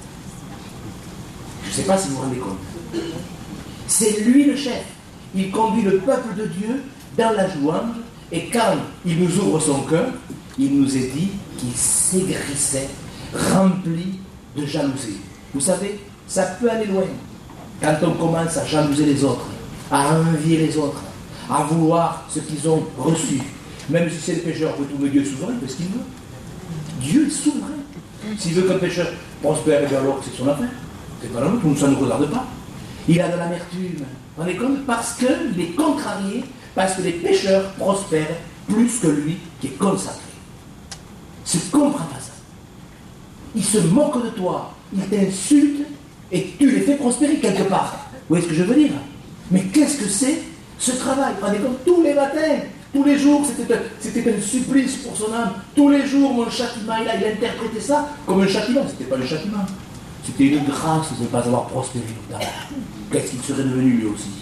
Je ne sais pas si vous vous rendez compte. C'est lui le chef. Il conduit le peuple de Dieu dans la louange et quand il nous ouvre son cœur, il nous est dit qu'il s'aigrissait, rempli de jalousie. Vous savez, ça peut aller loin. Quand on commence à jalouser les autres, à envier les autres, à vouloir ce qu'ils ont reçu, même si c'est le pécheur, mais Dieu est souverain, parce qu'il veut. Dieu est souverain. S'il veut qu'un pécheur prospère, et alors c'est son affaire. C'est pas la nôtre, ça ne nous regarde pas. Il a de l'amertume. Vous vous rendez compte? Parce qu'il est contrarié, parce que les pécheurs prospèrent plus que lui qui est consacré. Il ne comprend pas ça. Il se moque de toi, il t'insulte et tu les fais prospérer quelque part. Vous voyez ce que je veux dire? Mais qu'est-ce que c'est ce travail? Vous vous rendez compte? Tous les matins, tous les jours, c'était un supplice pour son âme. Tous les jours, mon châtiment, il interprétait ça comme un châtiment. Ce n'était pas le châtiment. C'était une grâce de ne pas avoir prospéré tout à l'heure. Qu'est-ce qu'il serait devenu lui aussi?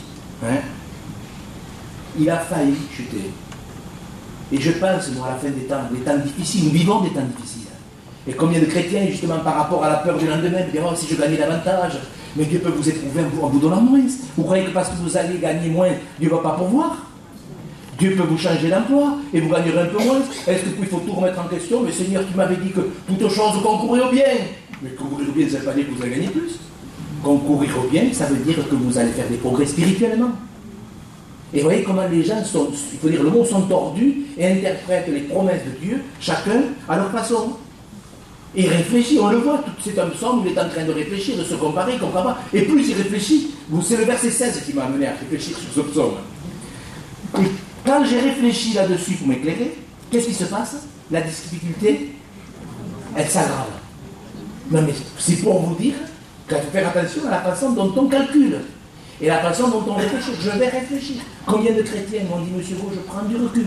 Il a failli chuter. Et je pense, moi, à la fin des temps difficiles, nous vivons des temps difficiles. Et combien de chrétiens, justement, par rapport à la peur du lendemain, me diront, oh, si je gagnais davantage, mais Dieu peut vous éprouver en vous donnant moins. Vous croyez que parce que vous allez gagner moins, Dieu ne va pas pourvoir? Dieu peut vous changer d'emploi et vous gagnerez un peu moins. Est-ce qu'il faut tout remettre en question? Mais Seigneur, tu m'avais dit que toutes choses concouraient au bien. Mais concourir au bien, ça ne veut pas dire que vous allez gagner plus. Concourir au bien, ça veut dire que vous allez faire des progrès spirituellement. Et vous voyez comment les gens sont, il faut dire le mot, sont tordus et interprètent les promesses de Dieu, chacun à leur façon. Et il réfléchit, on le voit, c'est un psaume où il est en train de réfléchir, de se comparer, il ne comprend pas. Et plus il réfléchit, c'est le verset 16 qui m'a amené à réfléchir sur ce psaume. Et quand j'ai réfléchi là-dessus pour m'éclairer, qu'est-ce qui se passe? La difficulté, elle s'aggrave. Non mais c'est pour vous dire qu'il faut faire attention à la façon dont on calcule et la façon dont on réfléchit. Je vais réfléchir. Combien de chrétiens m'ont dit, Monsieur Beau, je prends du recul.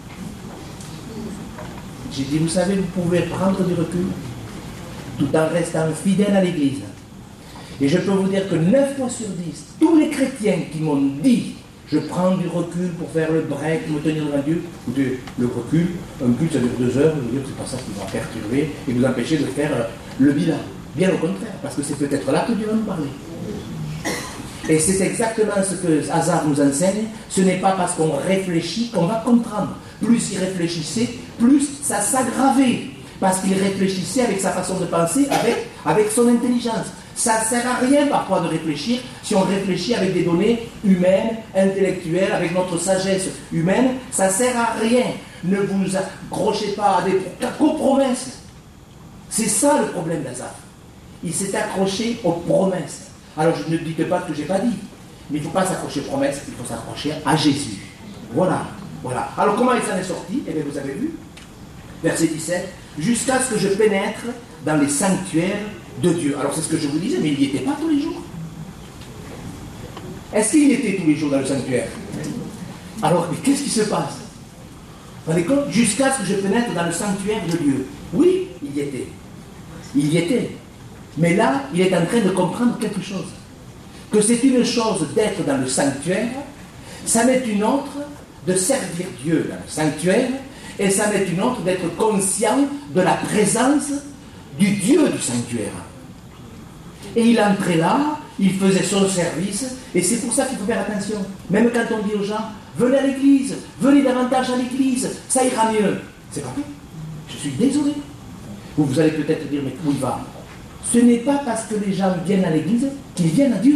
J'ai dit, vous savez, vous pouvez prendre du recul tout en restant fidèle à l'Église. Et je peux vous dire que 9 fois sur 10, tous les chrétiens qui m'ont dit, je prends du recul pour faire le break, me tenir devant Dieu, écoutez, le recul, un culte ça dure 2 heures, je veux dire, c'est pas ça qui va perturber et vous empêcher de faire le bilan. Bien au contraire, parce que c'est peut-être là que Dieu va nous parler. Et c'est exactement ce que Hazard nous enseigne. Ce n'est pas parce qu'on réfléchit qu'on va comprendre. Plus il réfléchissait, plus ça s'aggravait. Parce qu'il réfléchissait avec sa façon de penser, avec son intelligence. Ça ne sert à rien parfois de réfléchir si on réfléchit avec des données humaines, intellectuelles, avec notre sagesse humaine. Ça ne sert à rien. Ne vous accrochez pas à des promesses. C'est ça le problème d'Azaph. Il s'est accroché aux promesses. Alors je ne dis pas ce que je n'ai pas dit. Mais il ne faut pas s'accrocher aux promesses, il faut s'accrocher à Jésus. Voilà. Alors comment il s'en est sorti? Eh bien vous avez vu. Verset 17. Jusqu'à ce que je pénètre dans les sanctuaires de Dieu. Alors c'est ce que je vous disais, mais il n'y était pas tous les jours. Est-ce qu'il y était tous les jours dans le sanctuaire? Alors, mais qu'est-ce qui se passe? Vous avez compte? Jusqu'à ce que je pénètre dans le sanctuaire de Dieu. Oui, il y était. Il y était. Mais là, il est en train de comprendre quelque chose. Que c'est une chose d'être dans le sanctuaire, ça n'est une autre de servir Dieu dans le sanctuaire, et ça n'est une autre d'être conscient de la présence du Dieu du sanctuaire. Et il entrait là, il faisait son service, et c'est pour ça qu'il faut faire attention. Même quand on dit aux gens, venez à l'église, venez davantage à l'église, ça ira mieux. C'est pas vrai. Je suis désolé. Vous allez peut-être dire, mais où il va? Ce n'est pas parce que les gens viennent à l'église qu'ils viennent à Dieu.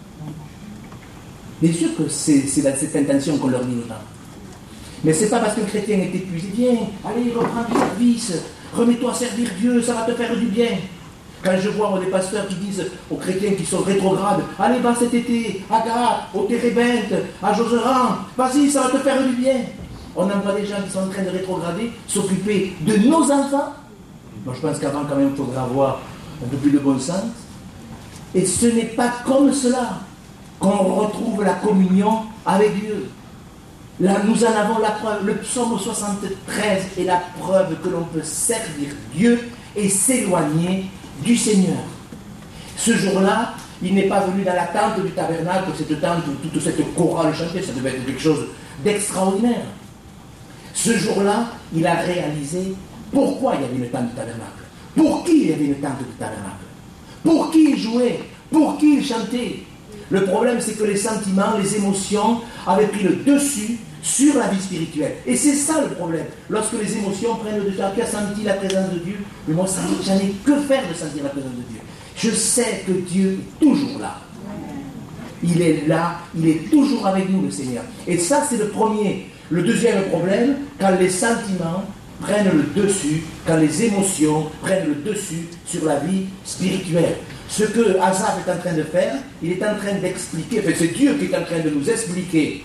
Bien sûr que c'est cette intention qu'on leur dit aux gens. Mais ce n'est pas parce qu'un chrétien est épuisé, viens, allez, reprends du service, remets-toi à servir Dieu, ça va te faire du bien. Quand je vois des pasteurs qui disent aux chrétiens qui sont rétrogrades, allez, va cet été, à Gap, au Térébinthe, à Josserand, vas-y, ça va te faire du bien. On envoie des gens qui sont en train de rétrograder, s'occuper de nos enfants. Moi, je pense qu'avant, quand même, il faudra avoir un peu plus de bon sens. Et ce n'est pas comme cela qu'on retrouve la communion avec Dieu. Là, nous en avons la preuve. Le psaume 73 est la preuve que l'on peut servir Dieu et s'éloigner du Seigneur. Ce jour-là, il n'est pas venu dans la tente du tabernacle, cette tente où toute cette chorale chantait, ça devait être quelque chose d'extraordinaire. Ce jour-là, il a réalisé pourquoi il y avait une tente du tabernacle. Pour qui il y avait une tente du tabernacle? Pour qui il jouait? Pour qui il chantait? Le problème, c'est que les sentiments, les émotions avaient pris le dessus sur la vie spirituelle. Et c'est ça le problème. Lorsque les émotions prennent le dessus, tu as senti la présence de Dieu, mais moi, j'en ai que faire de sentir la présence de Dieu. Je sais que Dieu est toujours là. Il est là, il est toujours avec nous, le Seigneur. Et ça, c'est le premier. Le deuxième problème, quand les sentiments prennent le dessus, quand les émotions prennent le dessus sur la vie spirituelle. Ce que Asaph est en train de faire, il est en train d'expliquer, enfin c'est Dieu qui est en train de nous expliquer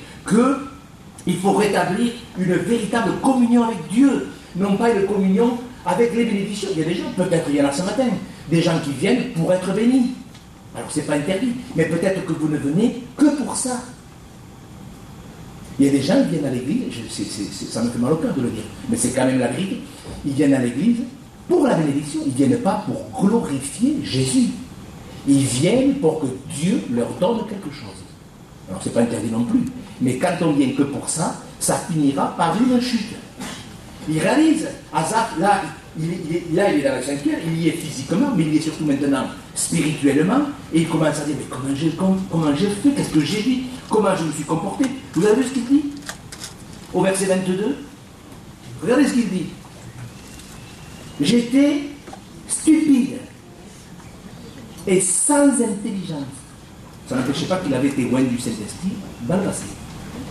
qu'il faut rétablir une véritable communion avec Dieu, non pas une communion avec les bénédictions. Il y a des gens, peut-être il y en a ce matin, des gens qui viennent pour être bénis. Alors c'est pas interdit, mais peut-être que vous ne venez que pour ça. Il y a des gens qui viennent à l'église, ça me fait mal au cœur de le dire, mais c'est quand même la vérité. Ils viennent à l'église pour la bénédiction, ils ne viennent pas pour glorifier Jésus. Ils viennent pour que Dieu leur donne quelque chose. Alors c'est pas interdit non plus, mais quand on vient que pour ça, ça finira par une chute. Il réalise, Asaph, là, il est dans le sanctuaire, il y est physiquement, mais il y est surtout maintenant spirituellement, et il commence à dire, mais comment j'ai fait, qu'est-ce que j'ai dit, comment je me suis comporté. Vous avez vu ce qu'il dit au verset 22? Regardez ce qu'il dit. J'étais stupide et sans intelligence. Ça n'empêchait pas qu'il avait été loin du Saint-Esprit dans le passé.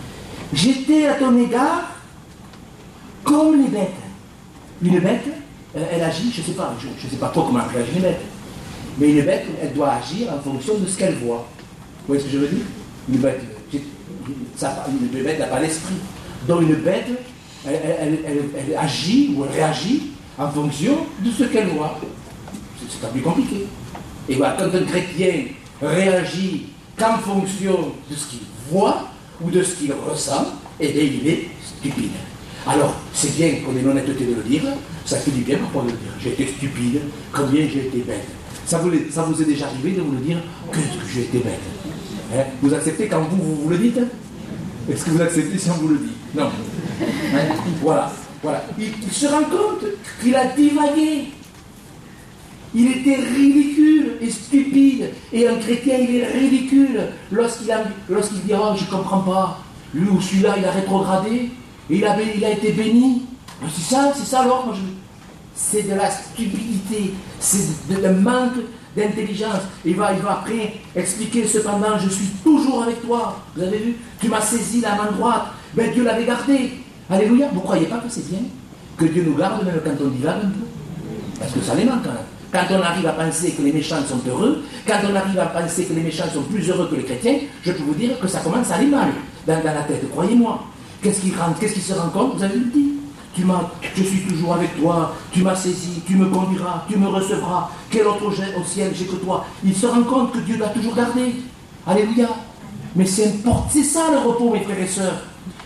J'étais à ton égard comme les bêtes. Une bête, elle agit, je ne sais pas trop comment réagit une bête. Mais une bête, elle doit agir en fonction de ce qu'elle voit. Vous voyez ce que je veux dire? Une bête n'a pas l'esprit. Donc une bête, elle agit ou elle réagit en fonction de ce qu'elle voit. C'est pas plus compliqué. Et voilà, quand un chrétien réagit qu'en fonction de ce qu'il voit ou de ce qu'il ressent, eh bien il est stupide. Alors, c'est bien qu'on ait l'honnêteté de le dire, ça fait du bien parfois de le dire. J'ai été stupide, combien j'ai été bête. Ça vous est déjà arrivé de vous le dire, que j'ai été bête. Hein? Vous acceptez quand vous le dites? Est-ce que vous acceptez si on vous le dit? Non. Hein? Voilà. Il se rend compte qu'il a divagué. Il était ridicule et stupide. Et un chrétien, il est ridicule lorsqu'il dit « Oh, je ne comprends pas. Lui ou celui-là, il a rétrogradé. Et il a été béni. » C'est ça alors. C'est de la stupidité. C'est de manque d'intelligence. Il va après expliquer cependant « Je suis toujours avec toi. » Vous avez vu? Tu m'as saisi la main droite. Ben Dieu l'avait gardé. Alléluia. Vous ne croyez pas que c'est bien que Dieu nous garde même quand on divague un peu? Parce que ça les manque quand même. Quand on arrive à penser que les méchants sont heureux, quand on arrive à penser que les méchants sont plus heureux que les chrétiens, je peux vous dire que ça commence à aller mal dans la tête, croyez-moi. Qu'est-ce qui se rend compte? Vous avez le dit. Je suis toujours avec toi, tu m'as saisi, tu me conduiras, tu me recevras. Quel autre au ciel j'ai que toi? Il se rend compte que Dieu l'a toujours gardé. Alléluia. Mais c'est ça le repos, mes frères et sœurs.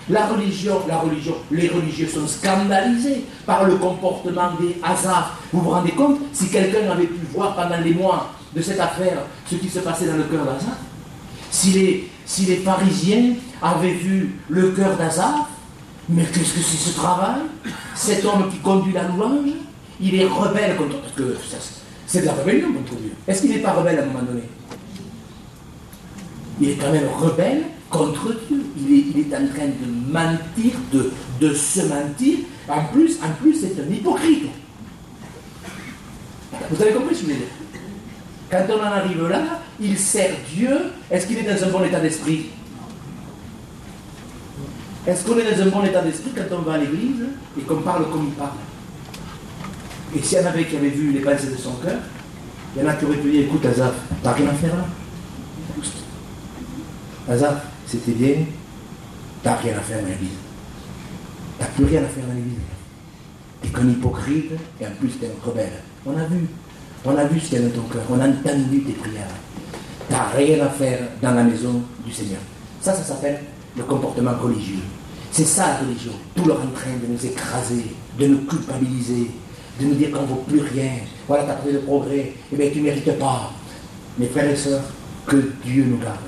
Les religieux sont scandalisés par le comportement des Asaph. Vous vous rendez compte? Si quelqu'un avait pu voir pendant les mois de cette affaire ce qui se passait dans le cœur d'Asaph, si les pharisiens avaient vu le cœur d'Asaph, mais qu'est-ce que c'est ce travail? Cet homme qui conduit la louange, il est rebelle contre... Parce que c'est de la rébellion contre Dieu. Est-ce qu'il n'est pas rebelle à un moment donné? Il est quand même rebelle contre Dieu. Il est en train de mentir, de se mentir. En plus, c'est un hypocrite. Vous avez compris ce que je veux dire? Quand on en arrive là, il sert Dieu. Est-ce qu'il est dans un bon état d'esprit? Est-ce qu'on est dans un bon état d'esprit quand on va à l'église et qu'on parle comme il parle? Et s'il y en avait qui avaient vu les pensées de son cœur, il y en a qui auraient pu dire, écoute Asaph, t'as rien à faire là. Asaph, c'était bien, t'as rien à faire dans l'église. T'as plus rien à faire dans l'église. T'es qu'un hypocrite et en plus t'es un rebelle. On a vu ce qu'il y a dans ton cœur, on a entendu tes prières. T'as rien à faire dans la maison du Seigneur. Ça s'appelle le comportement religieux. C'est ça la religion. Tout leur en train de nous écraser, de nous culpabiliser, de nous dire qu'on ne vaut plus rien. Voilà, tu as trouvé le progrès. Eh bien, tu ne mérites pas. Mes frères et sœurs, que Dieu nous garde.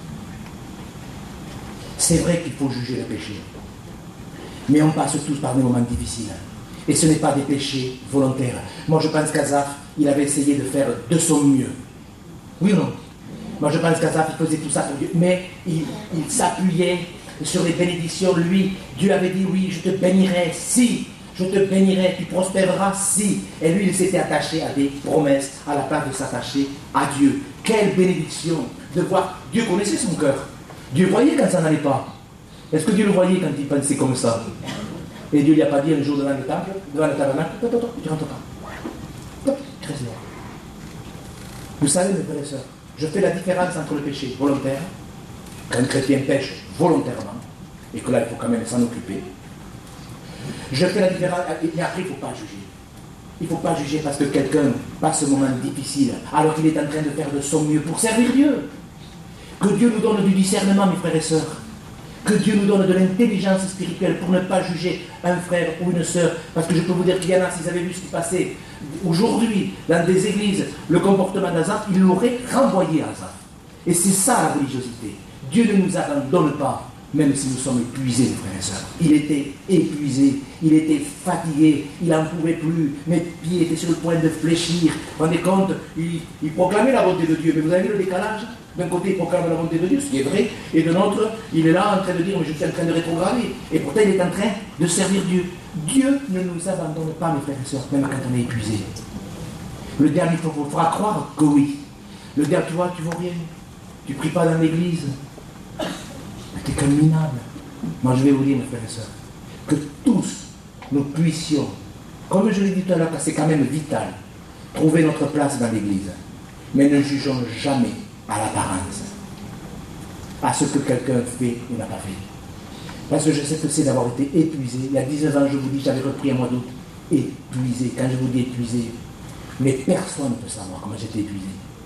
C'est vrai qu'il faut juger le péché. Mais on passe tous par des moments difficiles. Et ce n'est pas des péchés volontaires. Moi, je pense qu'Asaph, il avait essayé de faire de son mieux. Oui ou non? Moi, je pense qu'Asaph, il faisait tout ça pour Dieu. Mais il s'appuyait sur les bénédictions. Lui, Dieu avait dit, oui, je te bénirai si. Je te bénirai, tu prospéreras si. Et lui, il s'était attaché à des promesses à la place de s'attacher à Dieu. Quelle bénédiction de voir. Dieu connaissait son cœur. Dieu voyait quand ça n'allait pas. Est-ce que Dieu le voyait quand il pensait comme ça? Et Dieu lui a pas dit un jour devant le temple, devant le tabernacle, tu rentres pas. Très bien. Vous savez, mes frères et sœurs, je fais la différence entre le péché volontaire, quand un chrétien pêche volontairement, et que là, il faut quand même s'en occuper. Je fais la différence, et après, il ne faut pas juger. Il ne faut pas juger parce que quelqu'un passe un moment difficile, alors qu'il est en train de faire de son mieux pour servir Dieu. Que Dieu nous donne du discernement, mes frères et sœurs. Que Dieu nous donne de l'intelligence spirituelle pour ne pas juger un frère ou une sœur. Parce que je peux vous dire qu'il y en a, s'ils avaient vu ce qui passait aujourd'hui dans des églises, le comportement d'Asaph, ils l'auraient renvoyé à Asaph. Et c'est ça la religiosité. Dieu ne nous abandonne pas, même si nous sommes épuisés, mes frères et sœurs. Il était épuisé, il était fatigué, il n'en pouvait plus, mes pieds étaient sur le point de fléchir. Vous vous rendez compte, il proclamait la bonté de Dieu, mais vous avez vu le décalage? D'un côté, il proclame la bonté de Dieu, ce qui est vrai, et de l'autre, il est là en train de dire, mais je suis en train de rétrograder. Et pourtant, il est en train de servir Dieu. Dieu ne nous abandonne pas, mes frères et sœurs, même quand on est épuisé. Le diable, il faudra croire que oui. Le diable, tu vois, tu ne vaux rien. Tu ne pries pas dans l'église. Tu es qu'un minable. Moi, je vais vous dire, mes frères et sœurs, que tous nous puissions Comme je l'ai dit tout à l'heure, c'est quand même vital, trouver notre place dans l'Église. Mais ne jugeons jamais à l'apparence, à ce que quelqu'un fait ou n'a pas fait. Parce que je sais que c'est d'avoir été épuisé. Il y a 19 ans, je vous dis, j'avais repris un mois d'août. Épuisé. Quand je vous dis épuisé, mais personne ne peut savoir comment j'étais épuisé.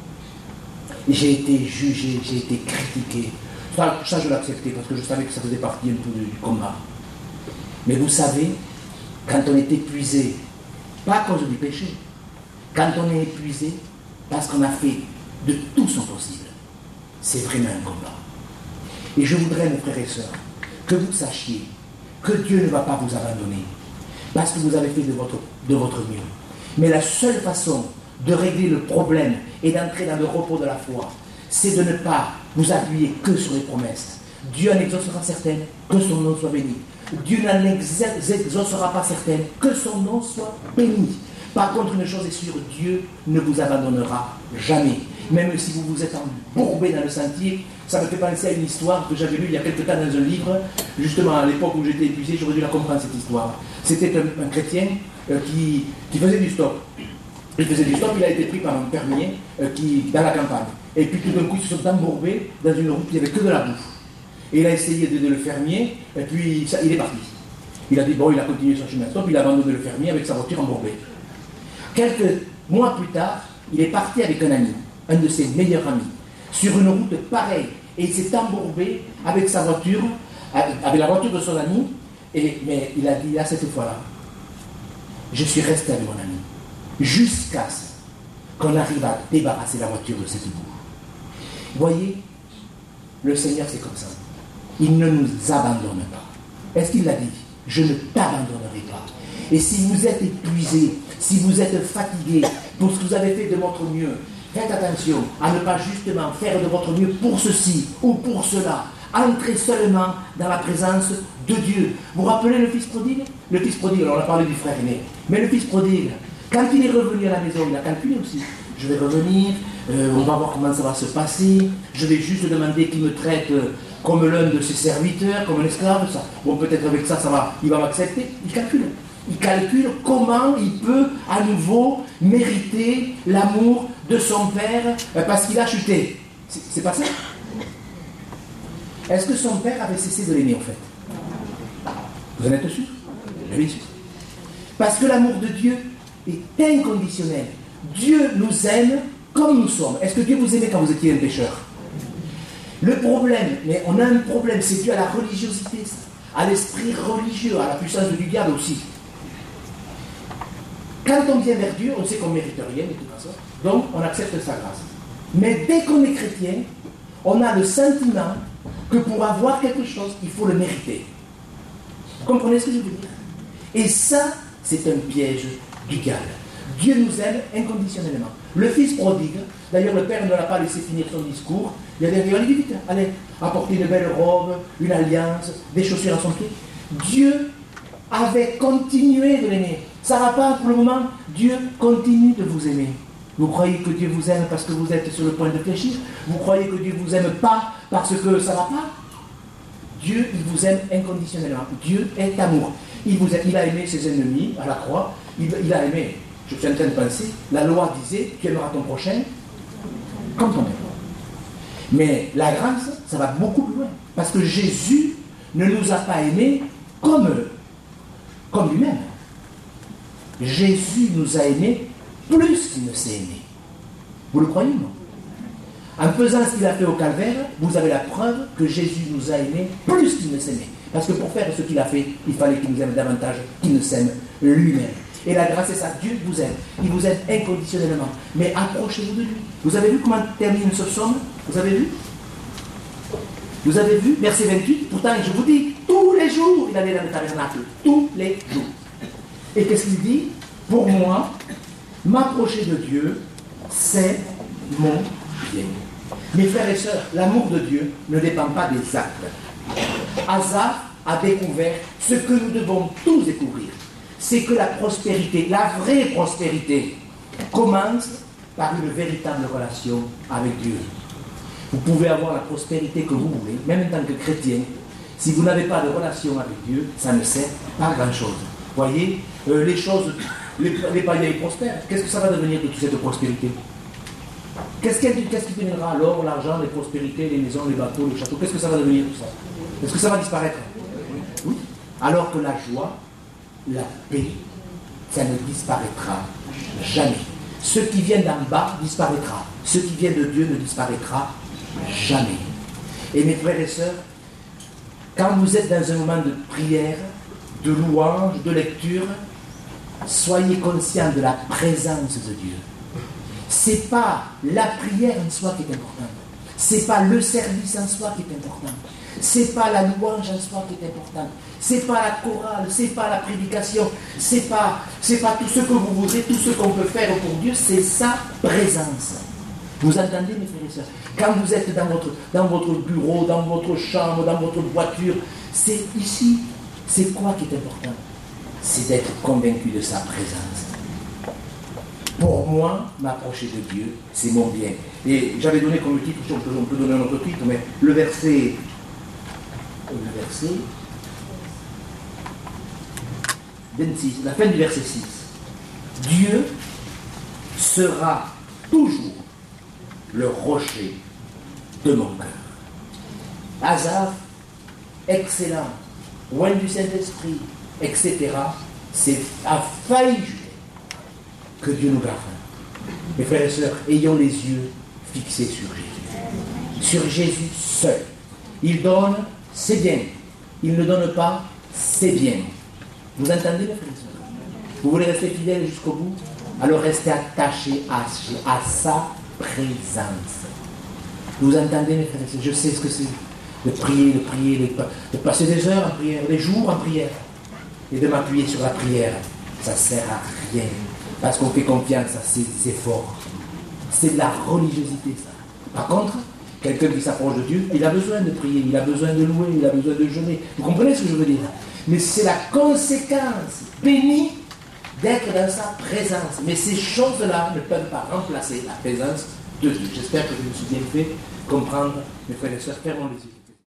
J'ai été jugé, j'ai été critiqué. Ça je l'acceptais parce que je savais que ça faisait partie un peu du combat. Mais vous savez, quand on est épuisé, pas à cause du péché, quand on est épuisé, parce qu'on a fait de tout son possible, c'est vraiment un combat. Et je voudrais, mes frères et sœurs, que vous sachiez que Dieu ne va pas vous abandonner parce que vous avez fait de votre mieux. Mais la seule façon de régler le problème et d'entrer dans le repos de la foi, c'est de ne pas vous appuyer que sur les promesses. Dieu en exaucera certaines, que son nom soit béni. Dieu n'en exaucera pas certaines, que son nom soit béni. Par contre, une chose est sûre, Dieu ne vous abandonnera jamais. Même si vous vous êtes embourbé dans le sentier, ça me fait penser à une histoire que j'avais lue il y a quelque temps dans un livre, justement à l'époque où j'étais épuisé, j'aurais dû la comprendre cette histoire. C'était un chrétien qui faisait du stop. Il faisait du stop, il a été pris par un fermier dans la campagne. Et puis tout d'un coup, ils se sont embourbés dans une route, il n'y avait que de la bouffe. Et il a essayé d'aider le fermier, et puis il est parti. Il a dit, bon, il a continué son chemin de stop, il a abandonné le fermier avec sa voiture embourbée. Quelques mois plus tard, il est parti avec un ami, un de ses meilleurs amis, sur une route pareille. Et il s'est embourbé avec sa voiture, avec la voiture de son ami, mais il a dit, là, cette fois-là, je suis resté avec mon ami, jusqu'à ce qu'on arrive à débarrasser la voiture de cette boue. Voyez, le Seigneur, c'est comme ça. Il ne nous abandonne pas. Est-ce qu'il l'a dit? Je ne t'abandonnerai pas. Et si vous êtes épuisé, si vous êtes fatigué pour ce que vous avez fait de votre mieux, faites attention à ne pas justement faire de votre mieux pour ceci ou pour cela. Entrez seulement dans la présence de Dieu. Vous vous rappelez le fils prodigue? Le fils prodigue, alors on a parlé du frère aîné, mais le fils prodigue, quand il est revenu à la maison, il a calculé aussi. Je vais revenir, on va voir comment ça va se passer, je vais juste demander qu'il me traite comme l'un de ses serviteurs, comme un esclave, ça. Bon, peut-être avec ça, il va m'accepter. Il calcule. Il calcule comment il peut à nouveau mériter l'amour de son père parce qu'il a chuté. C'est pas ça? Est-ce que son père avait cessé de l'aimer en fait? Vous en êtes sûr? Oui, sûr. Parce que l'amour de Dieu est inconditionnel. Dieu nous aime comme nous sommes. Est-ce que Dieu vous aimait quand vous étiez un pécheur? Le problème, mais on a un problème, c'est dû à la religiosité, à l'esprit religieux, à la puissance du diable aussi. Quand on vient vers Dieu, on sait qu'on ne mérite rien de toute façon, donc on accepte sa grâce. Mais dès qu'on est chrétien, on a le sentiment que pour avoir quelque chose, il faut le mériter. Vous comprenez ce que je veux dire? Et ça, c'est un piège du diable. Dieu nous aime inconditionnellement. Le fils prodigue, d'ailleurs le père ne l'a pas laissé finir son discours, il a dit, allez vite, allez, apportez une belle robe, une alliance, des chaussures à son pied. Dieu avait continué de l'aimer. Ça va pas pour le moment, Dieu continue de vous aimer. Vous croyez que Dieu vous aime parce que vous êtes sur le point de fléchir? Vous croyez que Dieu vous aime pas parce que ça va pas? Dieu, il vous aime inconditionnellement. Dieu est amour. Il a aimé ses ennemis à la croix. Il a aimé, je suis en train de penser, la loi disait, tu aimeras ton prochain comme toi-même. Mais la grâce, ça va beaucoup plus loin. Parce que Jésus ne nous a pas aimés comme lui-même. Jésus nous a aimés plus qu'il ne s'est aimé. Vous le croyez, non? En faisant ce qu'il a fait au calvaire, vous avez la preuve que Jésus nous a aimés plus qu'il ne s'aimait. Parce que pour faire ce qu'il a fait, il fallait qu'il nous aime davantage qu'il ne s'aime lui-même. Et la grâce, c'est ça, Dieu vous aime. Il vous aime inconditionnellement. Mais approchez-vous de lui. Vous avez vu comment termine ce psaume? Vous avez vu? Vous avez vu? Verset 28. Pourtant, je vous dis, tous les jours, il allait dans le tabernacle. Tous les jours. Et qu'est-ce qu'il dit? Pour moi, m'approcher de Dieu, c'est mon bien. Mes frères et sœurs, l'amour de Dieu ne dépend pas des actes. Asaph a découvert ce que nous devons tous découvrir. C'est que la prospérité, la vraie prospérité, commence par une véritable relation avec Dieu. Vous pouvez avoir la prospérité que vous voulez, même en tant que chrétien. Si vous n'avez pas de relation avec Dieu, ça ne sert pas à grand-chose. Voyez, les choses, les païens ils prospèrent. Qu'est-ce que ça va devenir de toute cette prospérité? Qu'est-ce qui deviendra? L'or, l'argent, les prospérités, les maisons, les bateaux, les châteaux? Qu'est-ce que ça va devenir tout ça? Est-ce que ça va disparaître? Oui. Alors que la joie, la paix, ça ne disparaîtra jamais. Ce qui vient d'en bas disparaîtra. Ce qui vient de Dieu ne disparaîtra jamais. Et mes frères et sœurs, quand vous êtes dans un moment de prière, de louange, de lecture, soyez conscients de la présence de Dieu. C'est pas la prière en soi qui est importante. C'est pas le service en soi qui est important. C'est pas la louange en soi qui est importante. C'est pas la chorale, c'est pas la prédication, c'est pas tout ce que vous voudrez, tout ce qu'on peut faire pour Dieu, c'est sa présence. Vous entendez, mes frères et sœurs? Quand vous êtes dans votre bureau, dans votre chambre, dans votre voiture, c'est ici. C'est quoi qui est important? C'est d'être convaincu de sa présence. Pour moi, m'approcher de Dieu, c'est mon bien. Et j'avais donné comme titre, on peut donner un autre titre, mais le verset 26, la fin du verset 6. Dieu sera toujours le rocher de mon cœur. Asaph, excellent, loin du Saint-Esprit, etc. C'est à failli juger que Dieu nous garde. Mes frères et sœurs, ayons les yeux fixés sur Jésus. Sur Jésus seul. Il donne, c'est bien. Il ne donne pas, c'est bien. Vous entendez, mes frères et sœurs? Vous voulez rester fidèle jusqu'au bout? Alors restez attachés à sa présence. Vous entendez, mes frères et sœurs? Je sais ce que c'est de prier, de passer des heures en prière, des jours en prière, et de m'appuyer sur la prière. Ça ne sert à rien, parce qu'on fait confiance à ses efforts. C'est de la religiosité, ça. Par contre, quelqu'un qui s'approche de Dieu, il a besoin de prier, il a besoin de louer, il a besoin de jeûner. Vous comprenez ce que je veux dire? Mais c'est la conséquence bénie d'être dans sa présence. Mais ces choses-là ne peuvent pas remplacer la présence de Dieu. J'espère que je me suis bien fait comprendre, mes frères et sœurs. Fermons les yeux.